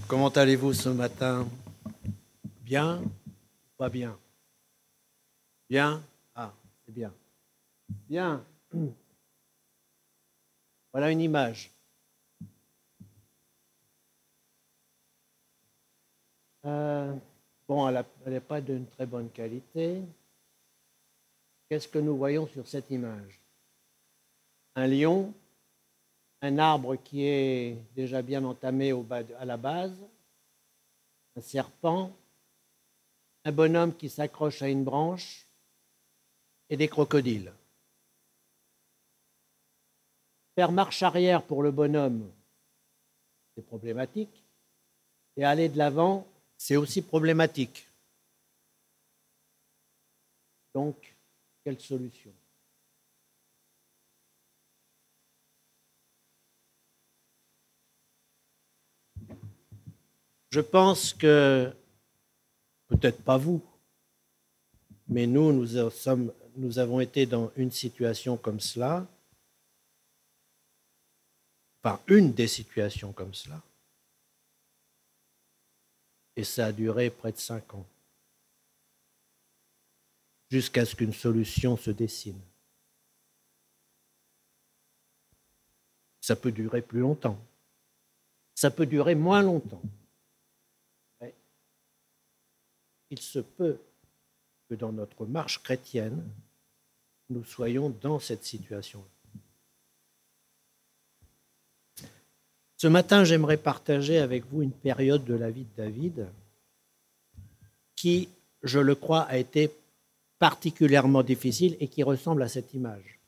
Comment allez-vous ce matin? Bien ou pas bien? Bien? Ah, c'est bien. Bien. Voilà une image. Bon, elle n'est pas d'une très bonne qualité. Qu'est-ce que nous voyons sur cette image? Un lion, un arbre qui est déjà bien entamé à la base, un serpent, un bonhomme qui s'accroche à une branche et des crocodiles. Faire marche arrière pour le bonhomme, c'est problématique, et aller de l'avant, c'est aussi problématique. Donc, quelle solution? Je pense que, peut-être pas vous, mais nous avons été dans une situation comme cela, enfin une des situations comme cela, et ça a duré près de 5 ans, jusqu'à ce qu'une solution se dessine. Ça peut durer plus longtemps, ça peut durer moins longtemps. Mais il se peut que dans notre marche chrétienne, nous soyons dans cette situation. Ce matin, j'aimerais partager avec vous une période de la vie de David qui, je le crois, a été particulièrement difficile et qui ressemble à cette image.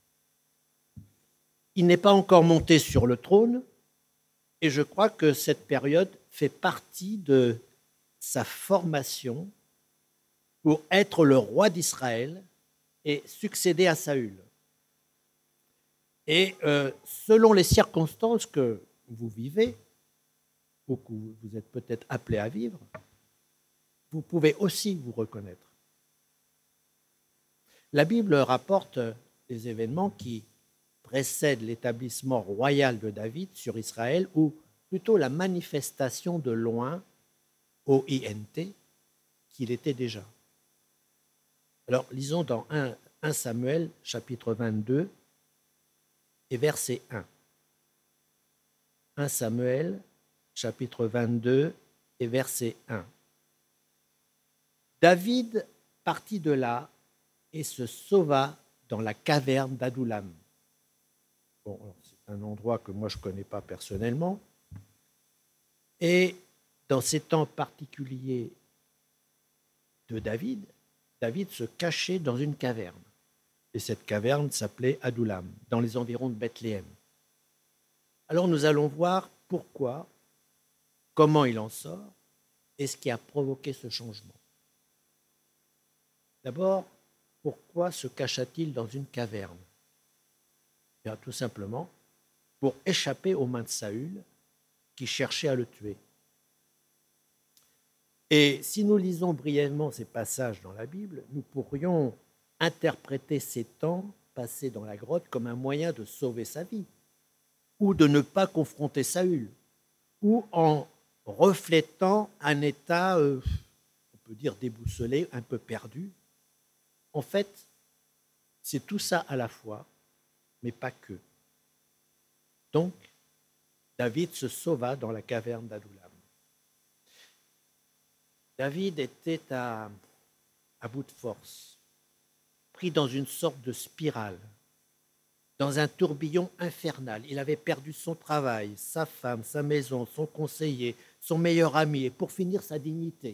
Il n'est pas encore monté sur le trône et je crois que cette période fait partie de sa formation pour être le roi d'Israël et succéder à Saül. Et selon les circonstances que vous vivez, ou que vous êtes peut-être appelé à vivre, vous pouvez aussi vous reconnaître. La Bible rapporte des événements qui précèdent l'établissement royal de David sur Israël, ou plutôt la manifestation de loin, O-I-N-T, qu'il était déjà. Alors, lisons dans 1 Samuel, chapitre 22, et verset 1. 1 Samuel, chapitre 22, et verset 1. David partit de là et se sauva dans la caverne d'Adoulam. Bon, c'est un endroit que moi je ne connais pas personnellement. Et dans ces temps particuliers de David, David se cachait dans une caverne. Et cette caverne s'appelait Adoulam, dans les environs de Bethléem. Alors nous allons voir pourquoi, comment il en sort et ce qui a provoqué ce changement. D'abord, pourquoi se cacha-t-il dans une caverne? Bien, tout simplement pour échapper aux mains de Saül qui cherchait à le tuer. Et si nous lisons brièvement ces passages dans la Bible, nous pourrions interpréter ces temps passés dans la grotte comme un moyen de sauver sa vie, ou de ne pas confronter Saül, ou en reflétant un état, on peut dire déboussolé, un peu perdu. En fait, c'est tout ça à la fois, mais pas que. Donc, David se sauva dans la caverne d'Adoulam. David était à bout de force, pris dans une sorte de spirale, dans un tourbillon infernal. Il avait perdu son travail, sa femme, sa maison, son conseiller, son meilleur ami, et pour finir, sa dignité.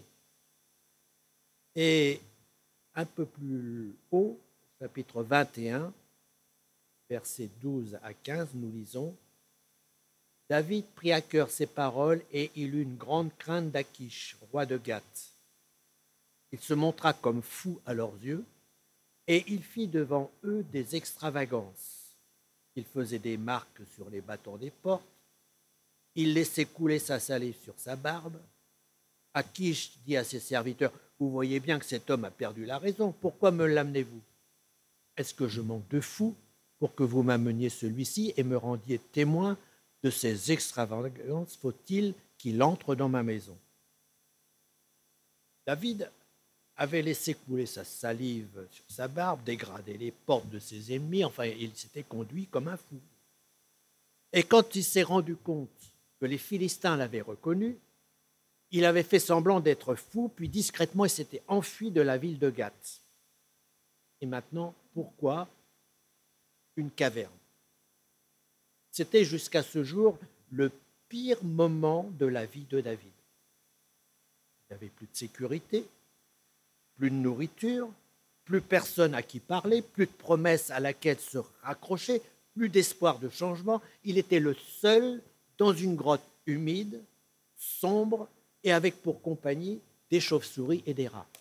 Et un peu plus haut, chapitre 21, versets 12 à 15, nous lisons « David prit à cœur ces paroles et il eut une grande crainte d'Achish, roi de Gath. Il se montra comme fou à leurs yeux et il fit devant eux des extravagances. Il faisait des marques sur les battants des portes, il laissait couler sa salive sur sa barbe. Achish dit à ses serviteurs « Vous voyez bien que cet homme a perdu la raison, pourquoi me l'amenez-vous? Est-ce que je manque de fou pour que vous m'ameniez celui-ci et me rendiez témoin de ces extravagances? Faut-il qu'il entre dans ma maison. David avait laissé couler sa salive sur sa barbe, dégradé les portes de ses ennemis, enfin, il s'était conduit comme un fou. Et quand il s'est rendu compte que les Philistins l'avaient reconnu, il avait fait semblant d'être fou, puis discrètement il s'était enfui de la ville de Gath. Et maintenant, pourquoi une caverne? C'était jusqu'à ce jour le pire moment de la vie de David. Il n'y avait plus de sécurité, plus de nourriture, plus personne à qui parler, plus de promesses à laquelle se raccrocher, plus d'espoir de changement. Il était le seul dans une grotte humide, sombre, et avec pour compagnie des chauves-souris et des rats.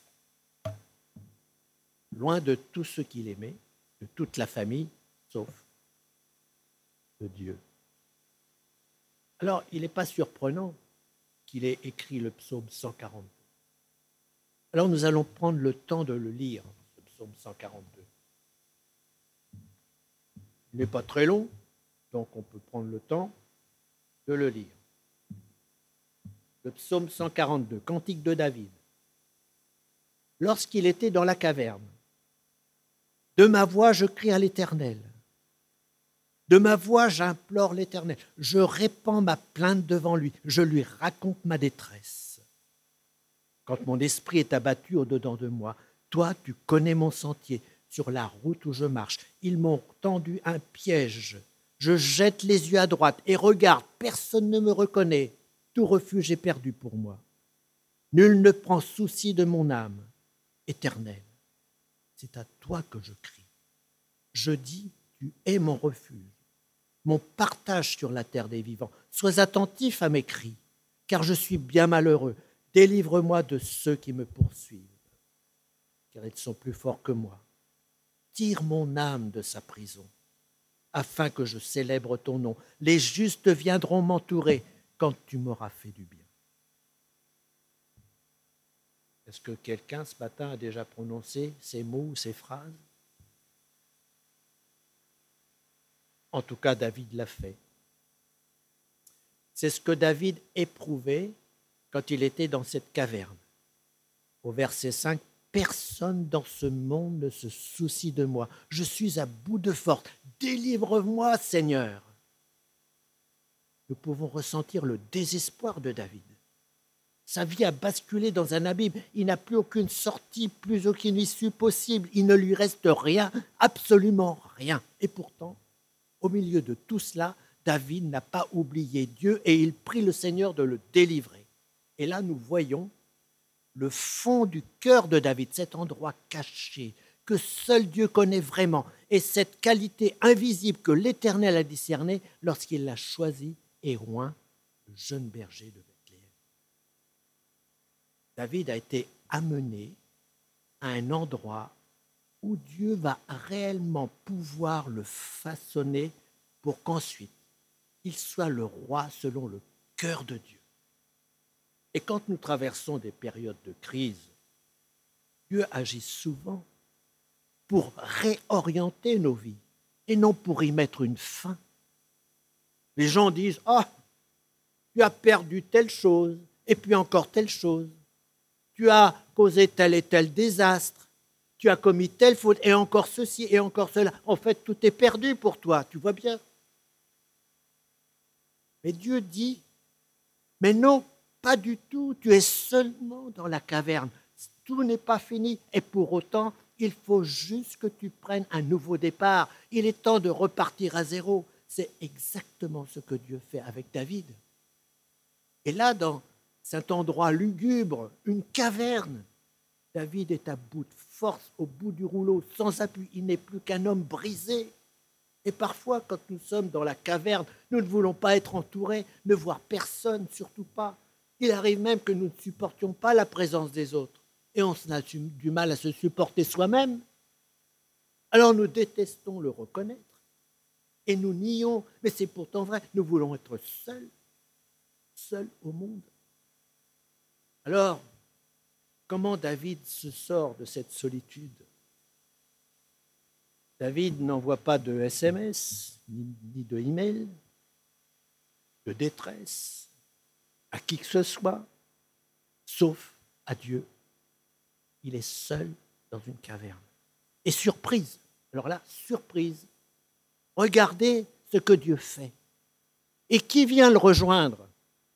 Loin de tout ce qu'il aimait, de toute la famille, sauf de Dieu. Alors, il n'est pas surprenant qu'il ait écrit le psaume 142. Alors, nous allons prendre le temps de le lire, ce psaume 142. Il n'est pas très long, donc on peut prendre le temps de le lire. Le psaume 142, cantique de David. Lorsqu'il était dans la caverne, de ma voix je crie à l'Éternel. De ma voix j'implore l'Éternel. Je répands ma plainte devant lui. Je lui raconte ma détresse. Quand mon esprit est abattu au-dedans de moi, toi tu connais mon sentier. Sur la route où je marche, ils m'ont tendu un piège. Je jette les yeux à droite et regarde, personne ne me reconnaît. Tout refuge est perdu pour moi. Nul ne prend souci de mon âme. Éternel, c'est à toi que je crie. Je dis, tu es mon refuge, mon partage sur la terre des vivants. Sois attentif à mes cris, car je suis bien malheureux. Délivre-moi de ceux qui me poursuivent, car ils sont plus forts que moi. Tire mon âme de sa prison, afin que je célèbre ton nom. Les justes viendront m'entourer quand tu m'auras fait du bien. Est-ce que quelqu'un ce matin a déjà prononcé ces mots ou ces phrases? En tout cas, David l'a fait. C'est ce que David éprouvait quand il était dans cette caverne. Au verset 5, « Personne dans ce monde ne se soucie de moi. Je suis à bout de force. Délivre-moi, Seigneur. » Nous pouvons ressentir le désespoir de David. Sa vie a basculé dans un abîme. Il n'a plus aucune sortie, plus aucune issue possible. Il ne lui reste rien, absolument rien. Et pourtant, au milieu de tout cela, David n'a pas oublié Dieu et il prie le Seigneur de le délivrer. Et là, nous voyons le fond du cœur de David, cet endroit caché que seul Dieu connaît vraiment et cette qualité invisible que l'Éternel a discernée lorsqu'il l'a choisi et oint le jeune berger de Bethléem. David a été amené à un endroit où Dieu va réellement pouvoir le façonner pour qu'ensuite il soit le roi selon le cœur de Dieu. Et quand nous traversons des périodes de crise, Dieu agit souvent pour réorienter nos vies et non pour y mettre une fin. Les gens disent « Ah, tu as perdu telle chose et puis encore telle chose. Tu as causé tel et tel désastre. Tu as commis telle faute et encore ceci et encore cela. En fait, tout est perdu pour toi, tu vois bien. » Mais Dieu dit « Mais non, pas du tout, tu es seulement dans la caverne. Tout n'est pas fini et pour autant, il faut juste que tu prennes un nouveau départ. Il est temps de repartir à zéro. » C'est exactement ce que Dieu fait avec David. Et là, dans cet endroit lugubre, une caverne, David est à bout de force, au bout du rouleau, sans appui. Il n'est plus qu'un homme brisé. Et parfois, quand nous sommes dans la caverne, nous ne voulons pas être entourés, ne voir personne, surtout pas. Il arrive même que nous ne supportions pas la présence des autres. Et on a du mal à se supporter soi-même. Alors nous détestons le reconnaître. Et nous nions, mais c'est pourtant vrai, nous voulons être seuls au monde. Alors, comment David se sort de cette solitude? David n'envoie pas de SMS, ni de email, de détresse, à qui que ce soit, sauf à Dieu. Il est seul dans une caverne. Et surprise, alors là, surprise, regardez ce que Dieu fait. Et qui vient le rejoindre?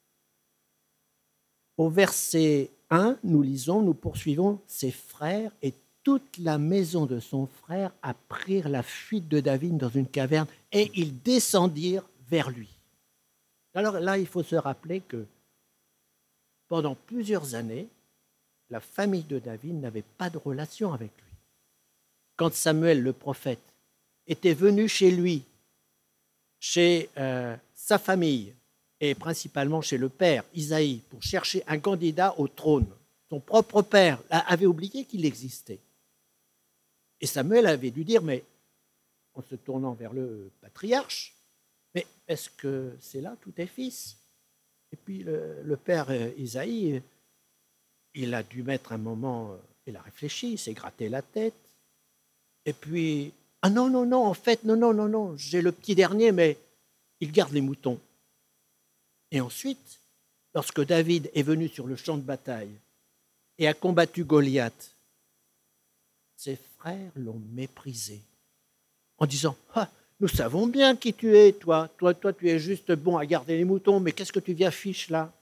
Au verset 1, nous lisons, nous poursuivons, ses frères et toute la maison de son frère apprirent la fuite de David dans une caverne et ils descendirent vers lui. Alors là, il faut se rappeler que pendant plusieurs années, la famille de David n'avait pas de relation avec lui. Quand Samuel, le prophète, était venu chez lui, chez sa famille, et principalement chez le père, Isaïe, pour chercher un candidat au trône, son propre père avait oublié qu'il existait. Et Samuel avait dû dire, mais en se tournant vers le patriarche, mais est-ce que c'est là tous tes fils? Et puis le père Isaïe, il a dû mettre un moment, il a réfléchi, il s'est gratté la tête. Et puis, ah non, en fait, non, j'ai le petit dernier, mais il garde les moutons. Et ensuite, lorsque David est venu sur le champ de bataille et a combattu Goliath, ses frères l'ont méprisé en disant, ah, nous savons bien qui tu es, toi, tu es juste bon à garder les moutons, mais qu'est-ce que tu viens fiche là?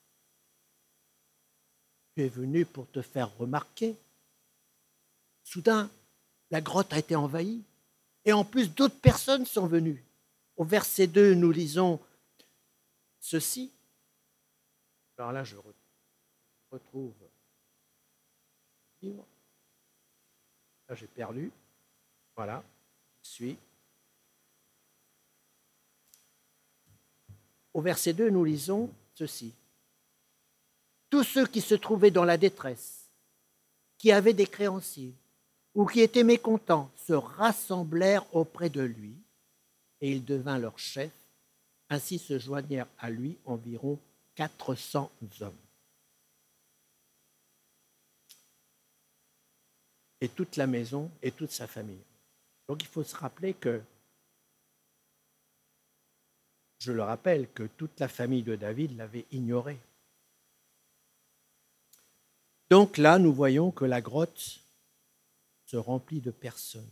Tu es venu pour te faire remarquer. Soudain, la grotte a été envahie. Et en plus, d'autres personnes sont venues. Au verset 2, nous lisons ceci. Alors là, je retrouve le livre. Là, j'ai perdu. Voilà, je suis. Au verset 2, nous lisons ceci. Tous ceux qui se trouvaient dans la détresse, qui avaient des créanciers ou qui étaient mécontents, se rassemblèrent auprès de lui et il devint leur chef. Ainsi se joignèrent à lui environ 400 hommes. Et toute la maison et toute sa famille. Donc il faut se rappeler que, je le rappelle, que toute la famille de David l'avait ignoré. Donc là, nous voyons que la grotte se remplit de personnes.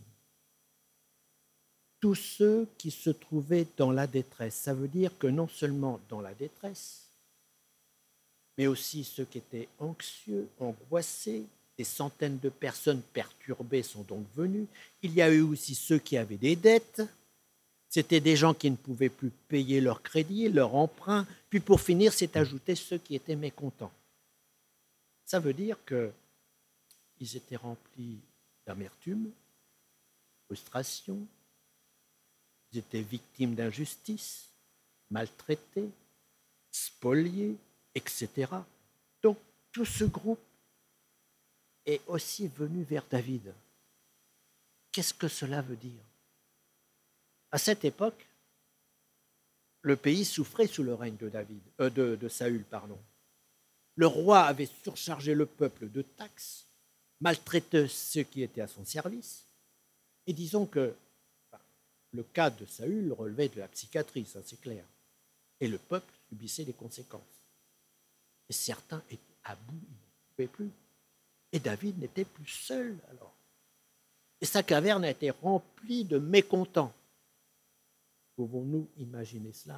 Tous ceux qui se trouvaient dans la détresse. Ça veut dire que non seulement dans la détresse, mais aussi ceux qui étaient anxieux, angoissés, des centaines de personnes perturbées sont donc venues. Il y a eu aussi ceux qui avaient des dettes. C'était des gens qui ne pouvaient plus payer leur crédit, leur emprunt. Puis pour finir, c'est ajouté ceux qui étaient mécontents. Ça veut dire qu'ils étaient remplis d'amertume, frustration, ils étaient victimes d'injustice, maltraités, spoliés, etc. Donc tout ce groupe est aussi venu vers David. Qu'est-ce que cela veut dire? À cette époque, le pays souffrait sous le règne de Saül. Le roi avait surchargé le peuple de taxes, maltraitait ceux qui étaient à son service. Et disons que le cas de Saül relevait de la psychiatrie, ça c'est clair. Et le peuple subissait les conséquences. Et certains étaient à bout, ils ne pouvaient plus. Et David n'était plus seul alors. Et sa caverne a été remplie de mécontents. Pouvons-nous imaginer cela?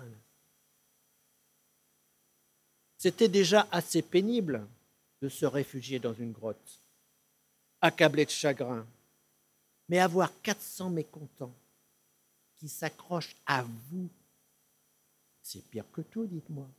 C'était déjà assez pénible de se réfugier dans une grotte, accablé de chagrin, mais avoir 400 mécontents qui s'accrochent à vous, c'est pire que tout, dites-moi.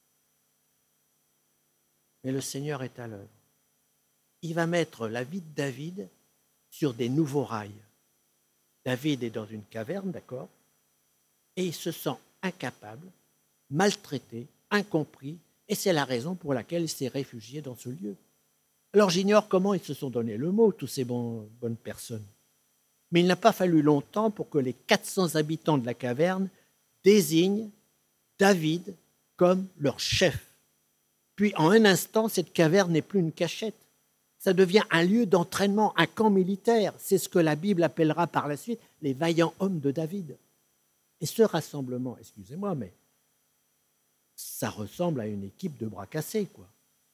Mais le Seigneur est à l'œuvre. Il va mettre la vie de David sur des nouveaux rails. David est dans une caverne, d'accord, et il se sent incapable, maltraité, incompris, et c'est la raison pour laquelle il s'est réfugié dans ce lieu. Alors j'ignore comment ils se sont donné le mot, tous ces bonnes personnes. Mais il n'a pas fallu longtemps pour que les 400 habitants de la caverne désignent David comme leur chef. Puis en un instant, cette caverne n'est plus une cachette. Ça devient un lieu d'entraînement, un camp militaire. C'est ce que la Bible appellera par la suite les vaillants hommes de David. Et ce rassemblement, excusez-moi, mais ça ressemble à une équipe de bras cassés, quoi.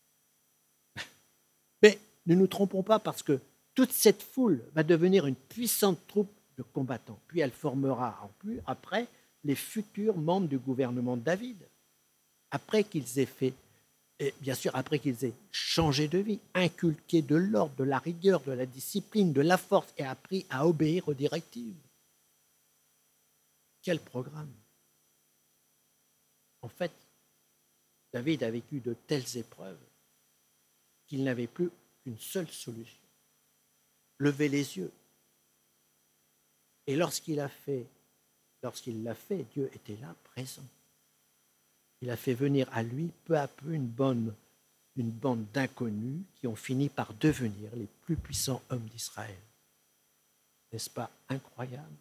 Mais ne nous trompons pas, parce que toute cette foule va devenir une puissante troupe de combattants. Puis elle formera après les futurs membres du gouvernement de David, après qu'ils aient fait, et bien sûr, après qu'ils aient changé de vie, inculqué de l'ordre, de la rigueur, de la discipline, de la force et appris à obéir aux directives. Quel programme! En fait, David a vécu de telles épreuves qu'il n'avait plus qu'une seule solution: lever les yeux. Et lorsqu'il l'a fait, Dieu était là, présent. Il a fait venir à lui peu à peu une bande d'inconnus qui ont fini par devenir les plus puissants hommes d'Israël. N'est-ce pas incroyable?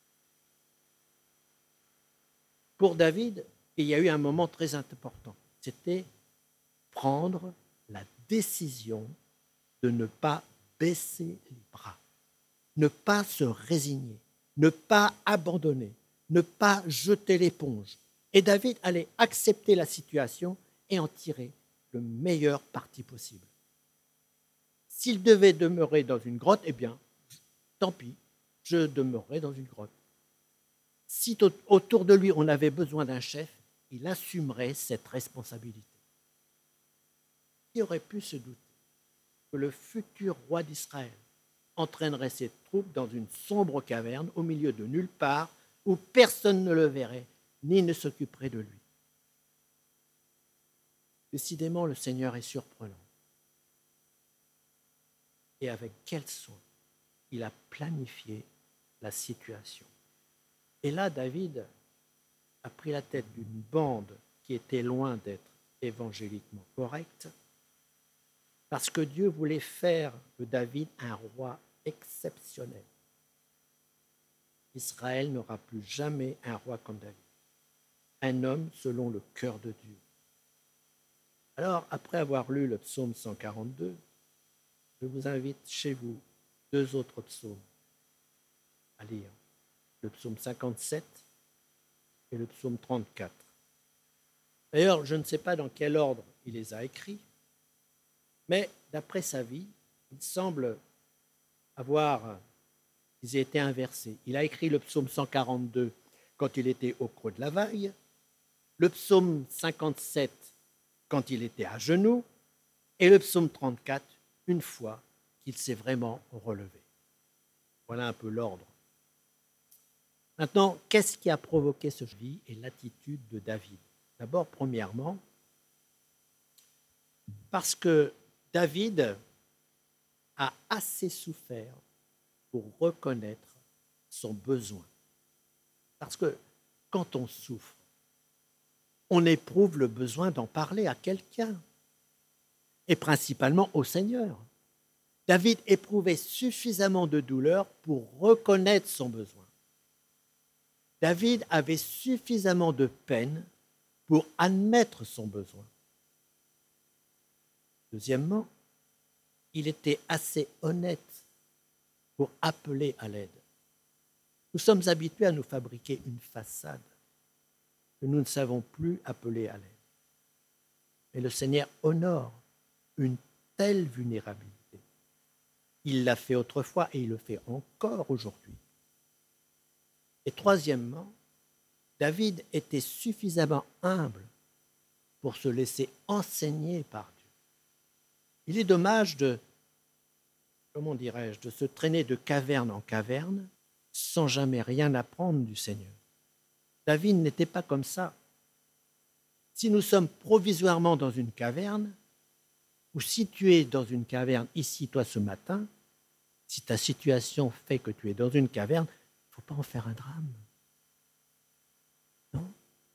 Pour David, il y a eu un moment très important. C'était prendre la décision de ne pas baisser les bras, ne pas se résigner, ne pas abandonner, ne pas jeter l'éponge. Et David allait accepter la situation et en tirer le meilleur parti possible. S'il devait demeurer dans une grotte, eh bien, tant pis, je demeurerai dans une grotte. Si autour de lui on avait besoin d'un chef, il assumerait cette responsabilité. Qui aurait pu se douter que le futur roi d'Israël entraînerait ses troupes dans une sombre caverne au milieu de nulle part où personne ne le verrait ni ne s'occuperait de lui? Décidément, le Seigneur est surprenant. Et avec quel soin il a planifié la situation. Et là, David a pris la tête d'une bande qui était loin d'être évangéliquement correcte, parce que Dieu voulait faire de David un roi exceptionnel. Israël n'aura plus jamais un roi comme David, un homme selon le cœur de Dieu. Alors, après avoir lu le psaume 142, je vous invite chez vous 2 autres psaumes à lire, le psaume 57 et le psaume 34. D'ailleurs, je ne sais pas dans quel ordre il les a écrits, mais d'après sa vie, il semble ils aient été inversés. Il a écrit le psaume 142 quand il était au creux de la vague, le psaume 57 quand il était à genoux, et le psaume 34 une fois qu'il s'est vraiment relevé. Voilà un peu l'ordre. Maintenant, qu'est-ce qui a provoqué ce vie et l'attitude de David? D'abord, premièrement, parce que David a assez souffert pour reconnaître son besoin. Parce que quand on souffre, on éprouve le besoin d'en parler à quelqu'un, et principalement au Seigneur. David éprouvait suffisamment de douleur pour reconnaître son besoin. David avait suffisamment de peine pour admettre son besoin. Deuxièmement, il était assez honnête pour appeler à l'aide. Nous sommes habitués à nous fabriquer une façade que nous ne savons plus appeler à l'aide. Mais le Seigneur honore une telle vulnérabilité. Il l'a fait autrefois et il le fait encore aujourd'hui. Et troisièmement, David était suffisamment humble pour se laisser enseigner par Dieu. Il est dommage de se traîner de caverne en caverne sans jamais rien apprendre du Seigneur. David n'était pas comme ça. Si nous sommes provisoirement dans une caverne, ou si tu es dans une caverne ici, toi, ce matin, si ta situation fait que tu es dans une caverne, il ne faut pas en faire un drame. Non.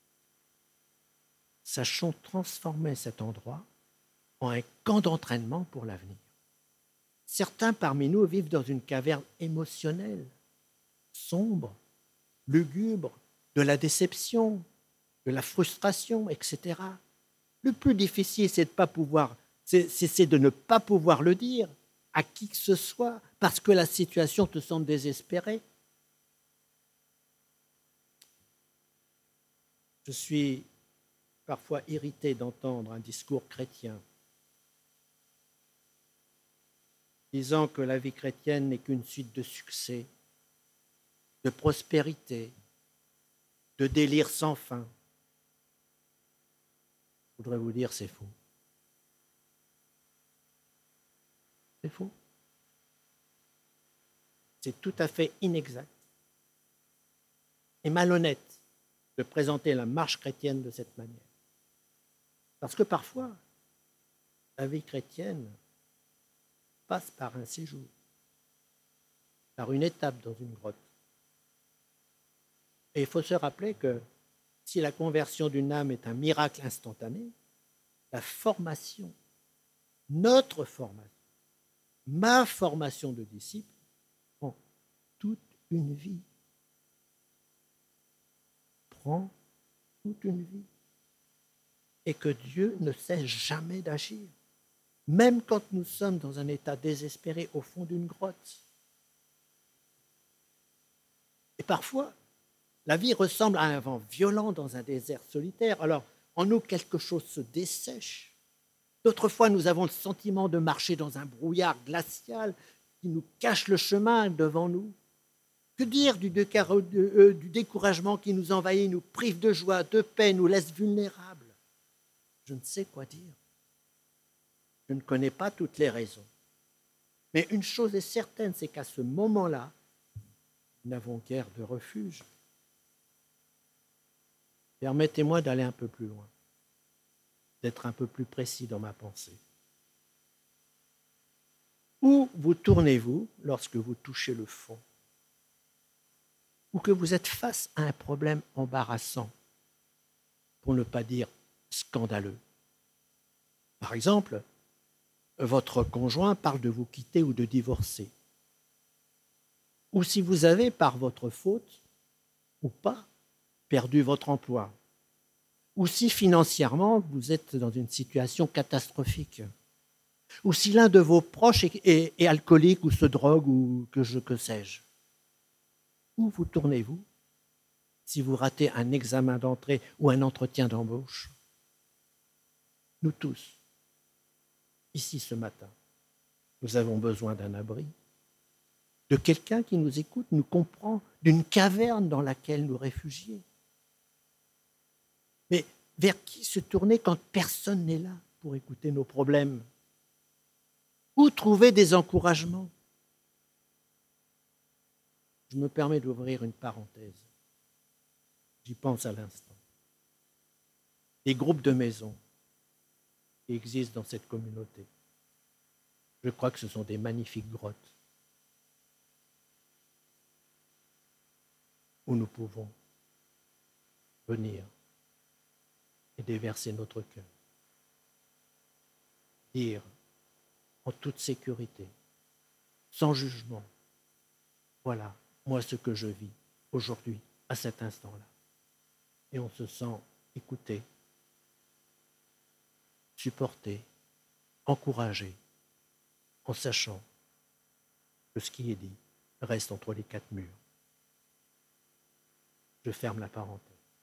Sachons transformer cet endroit en un camp d'entraînement pour l'avenir. Certains parmi nous vivent dans une caverne émotionnelle, sombre, lugubre, de la déception, de la frustration, etc. Le plus difficile, c'est de ne pas pouvoir le dire à qui que ce soit parce que la situation te semble désespérée. Je suis parfois irrité d'entendre un discours chrétien disant que la vie chrétienne n'est qu'une suite de succès, de prospérité, de délire sans fin. Je voudrais vous dire, c'est faux. C'est faux. C'est tout à fait inexact et malhonnête de présenter la marche chrétienne de cette manière. Parce que parfois, la vie chrétienne passe par un séjour, par une étape dans une grotte. Et il faut se rappeler que si la conversion d'une âme est un miracle instantané, la formation, notre formation, ma formation de disciple, prend toute une vie. Prend toute une vie. Et que Dieu ne cesse jamais d'agir, même quand nous sommes dans un état désespéré au fond d'une grotte. Et parfois, la vie ressemble à un vent violent dans un désert solitaire. Alors, en nous, quelque chose se dessèche. D'autres fois, nous avons le sentiment de marcher dans un brouillard glacial qui nous cache le chemin devant nous. Que dire du découragement qui nous envahit, nous prive de joie, de paix, nous laisse vulnérables? Je ne sais quoi dire. Je ne connais pas toutes les raisons. Mais une chose est certaine, c'est qu'à ce moment-là, nous n'avons guère de refuge. Permettez-moi d'aller un peu plus loin, d'être un peu plus précis dans ma pensée. Où vous tournez-vous lorsque vous touchez le fond? Ou que vous êtes face à un problème embarrassant, pour ne pas dire scandaleux. Par exemple, votre conjoint parle de vous quitter ou de divorcer. Ou si vous avez, par votre faute, ou pas, perdu votre emploi. Ou si financièrement, vous êtes dans une situation catastrophique. Ou si l'un de vos proches est alcoolique ou se drogue ou que sais-je. Où vous tournez-vous si vous ratez un examen d'entrée ou un entretien d'embauche? Nous tous, ici ce matin, nous avons besoin d'un abri, de quelqu'un qui nous écoute, nous comprend, d'une caverne dans laquelle nous réfugier. Mais vers qui se tourner quand personne n'est là pour écouter nos problèmes? Où trouver des encouragements? Je me permets d'ouvrir une parenthèse. J'y pense à l'instant. Les groupes de maison qui existent dans cette communauté, je crois que ce sont des magnifiques grottes où nous pouvons venir et déverser notre cœur. Dire en toute sécurité, sans jugement, voilà, moi ce que je vis aujourd'hui, à cet instant-là. Et on se sent écouté, supporté, encouragé, en sachant que ce qui est dit reste entre les quatre murs. Je ferme la parenthèse.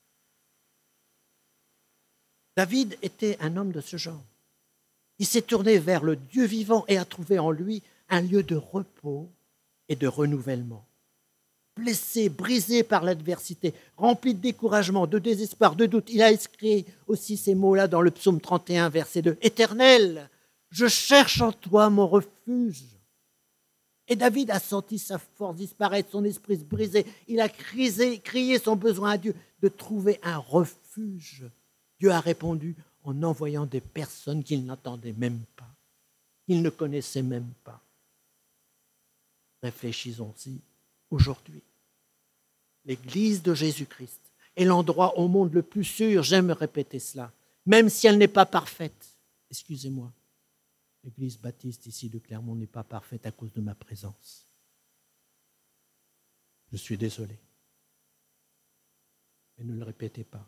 David était un homme de ce genre. Il s'est tourné vers le Dieu vivant et a trouvé en lui un lieu de repos et de renouvellement. Blessé, brisé par l'adversité, rempli de découragement, de désespoir, de doute, il a écrit aussi ces mots-là dans le psaume 31, verset 2. « Éternel, je cherche en toi mon refuge. » Et David a senti sa force disparaître, son esprit se briser. Il a crié son besoin à Dieu de trouver un refuge. Dieu a répondu en envoyant des personnes qu'il n'entendait même pas, qu'il ne connaissait même pas. Réfléchissons-y aujourd'hui. L'Église de Jésus-Christ est l'endroit au monde le plus sûr, j'aime répéter cela, même si elle n'est pas parfaite. Excusez-moi, l'Église baptiste ici de Clermont n'est pas parfaite à cause de ma présence. Je suis désolé. Mais ne le répétez pas.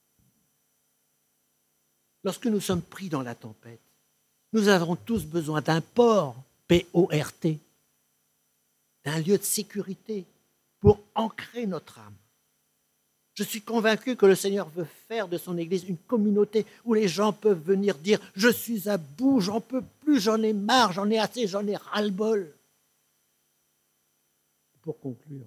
Lorsque nous sommes pris dans la tempête, nous avons tous besoin d'un port, P-O-R-T, d'un lieu de sécurité pour ancrer notre âme. Je suis convaincu que le Seigneur veut faire de son Église une communauté où les gens peuvent venir dire « Je suis à bout, j'en peux plus, j'en ai marre, j'en ai assez, j'en ai ras-le-bol. » Pour conclure,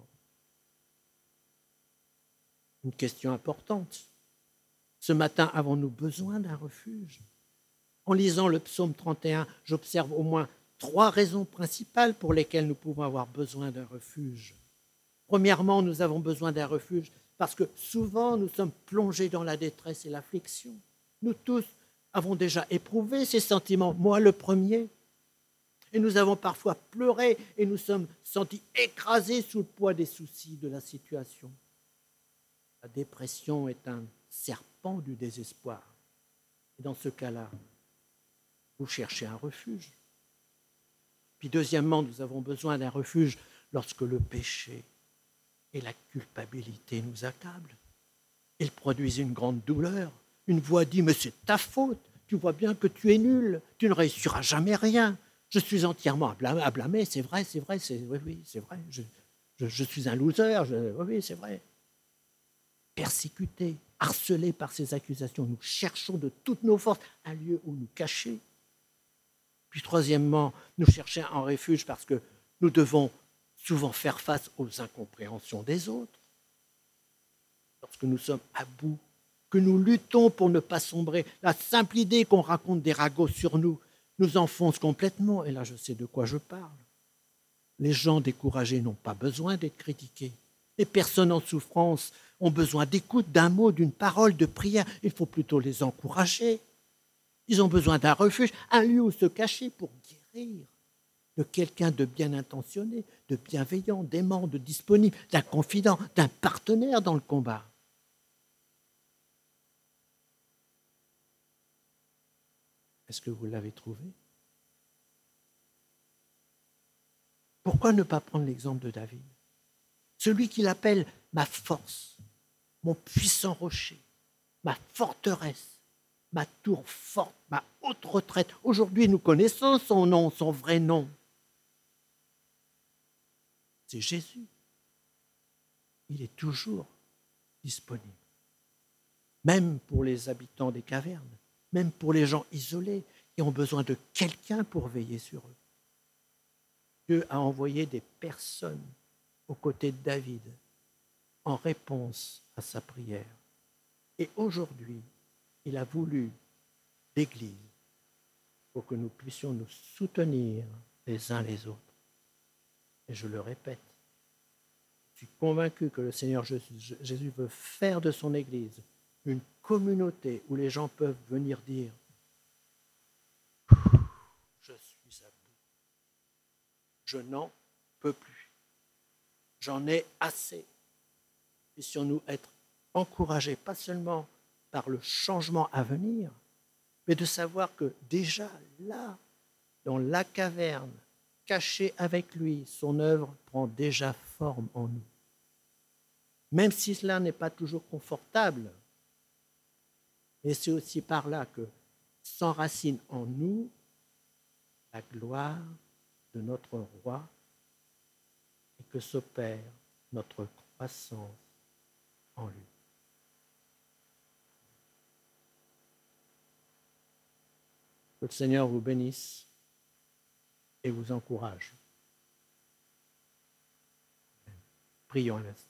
une question importante. Ce matin, avons-nous besoin d'un refuge? En lisant le psaume 31, j'observe au moins 3 raisons principales pour lesquelles nous pouvons avoir besoin d'un refuge. Premièrement, nous avons besoin d'un refuge parce que souvent nous sommes plongés dans la détresse et l'affliction. Nous tous avons déjà éprouvé ces sentiments, moi le premier. Et nous avons parfois pleuré et nous sommes sentis écrasés sous le poids des soucis de la situation. La dépression est un serpent du désespoir. Et dans ce cas-là, vous cherchez un refuge. Puis deuxièmement, nous avons besoin d'un refuge lorsque le péché et la culpabilité nous accablent. Ils produisent une grande douleur. Une voix dit « Mais c'est ta faute, tu vois bien que tu es nul, tu ne réussiras jamais rien. Je suis entièrement à blâmer, c'est vrai, oui, c'est vrai, je suis un loser, oui, c'est vrai. » Persécutés, harcelés par ces accusations, nous cherchons de toutes nos forces un lieu où nous cacher. Puis troisièmement, nous cherchons un refuge parce que nous devons souvent faire face aux incompréhensions des autres. Lorsque nous sommes à bout, que nous luttons pour ne pas sombrer, la simple idée qu'on raconte des ragots sur nous nous enfonce complètement. Et là, je sais de quoi je parle. Les gens découragés n'ont pas besoin d'être critiqués. Les personnes en souffrance ont besoin d'écoute, d'un mot, d'une parole, de prière. Il faut plutôt les encourager. Ils ont besoin d'un refuge, un lieu où se cacher pour guérir de quelqu'un de bien intentionné, de bienveillant, d'aimant, de disponible, d'un confident, d'un partenaire dans le combat. Est-ce que vous l'avez trouvé? Pourquoi ne pas prendre l'exemple de David? Celui qu'il appelle ma force, mon puissant rocher, ma forteresse, ma tour forte, ma haute retraite. Aujourd'hui, nous connaissons son nom, son vrai nom. C'est Jésus. Il est toujours disponible. Même pour les habitants des cavernes, même pour les gens isolés qui ont besoin de quelqu'un pour veiller sur eux. Dieu a envoyé des personnes aux côtés de David en réponse à sa prière. Et aujourd'hui, il a voulu l'Église pour que nous puissions nous soutenir les uns les autres. Et je le répète, je suis convaincu que le Seigneur Jésus veut faire de son Église une communauté où les gens peuvent venir dire « Je suis à bout, je n'en peux plus, j'en ai assez ». Puissions-nous être encouragés, pas seulement par le changement à venir, mais de savoir que déjà là, dans la caverne, caché avec lui, son œuvre prend déjà forme en nous. Même si cela n'est pas toujours confortable, mais c'est aussi par là que s'enracine en nous la gloire de notre roi et que s'opère notre croissance en lui. Que le Seigneur vous bénisse et vous encourage. Prions un instant.